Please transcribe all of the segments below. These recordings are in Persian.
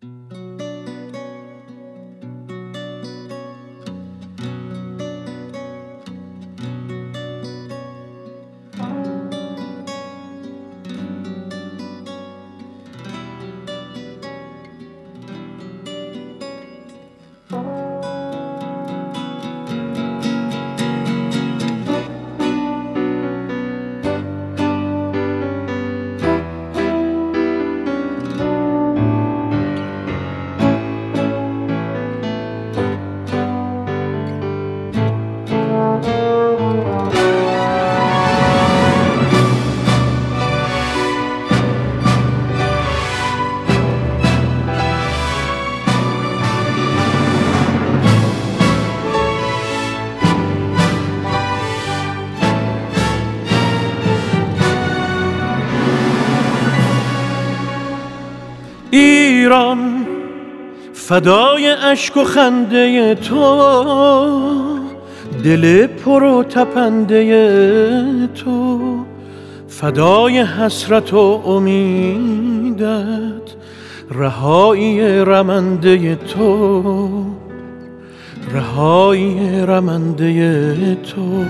ایران فدای اشک و خنده تو، دل پر و تپنده تو، فدای حسرت و امیدت، رهایی رمنده تو، رهایی رمنده تو.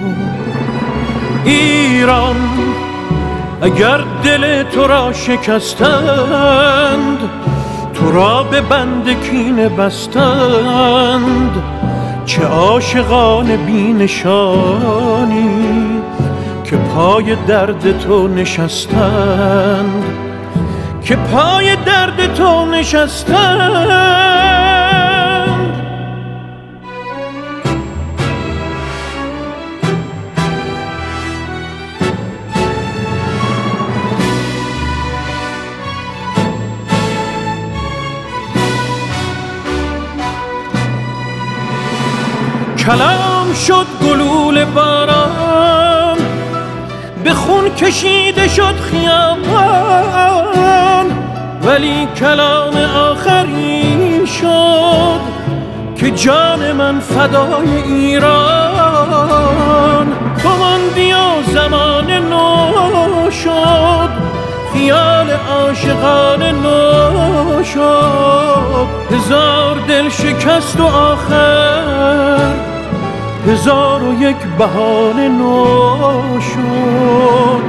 ایران اگر دل تو را شکستند، تو را به بند کینه بستند، چه عاشقان بی نشانی که پای درد تو نشستند، که پای درد تو نشستند. کلام شد گلوله باران، به خون کشیده شد خیابان، ولی کلام آخری شد که جان من فدای ایران. تو ماندی و زمان نو شد، خیال عاشقانه نو شد، هزار دل شکست و آخر هزار و یک بهانه نو شد.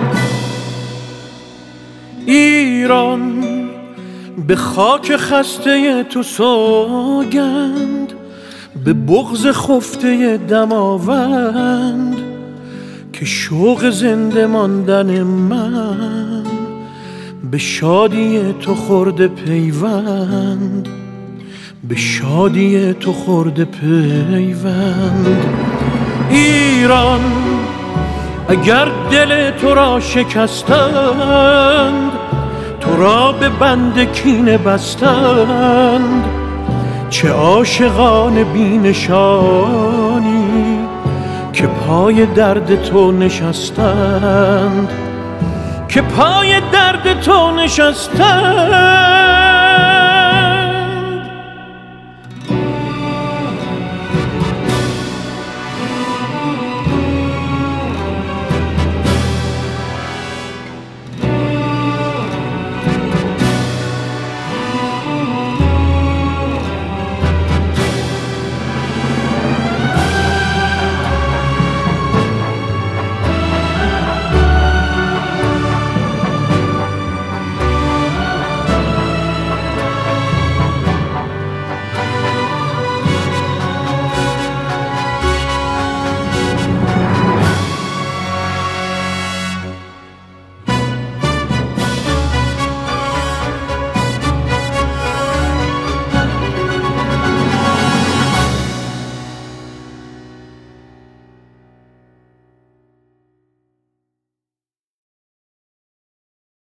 ایران به خاک خسته تو سوگند، به بغض خفته دماوند، که شوق زنده ماندن من به شادی تو خورده پیوند، به شادی تو خورده پیوند. ایران اگر دل تو را شکستند، تو را به بند کینه بستند، چه عاشقان بی نشانی که پای درد تو نشستند، که پای درد تو نشستند.